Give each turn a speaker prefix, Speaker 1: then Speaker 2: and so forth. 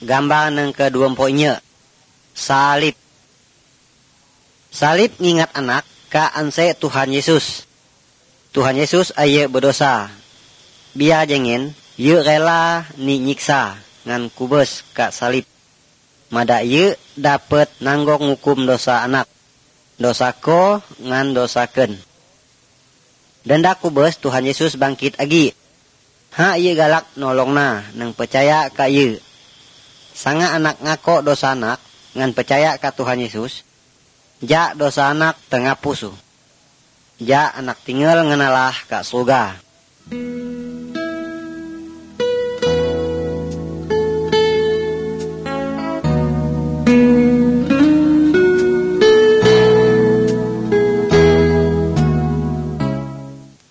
Speaker 1: gambar nang ke-24 salib. Salib ngingat anak ka anse Tuhan Yesus. Tuhan Yesus aye berdosa. Biar jengin ye rela ni nyiksa ngan kubes ka salib. Mada ye dapet nanggong hukum dosa anak. Dosa ko ngan dosakeun. Denda kubes Tuhan Yesus bangkit agi. Ha ye galak nolongna nang percaya ka ye. Sanga anak ngako dosa anak ngan percaya ka Tuhan Yesus. Ja dosa anak tengapusu. Ja anak tinggal ngenalah ka surga.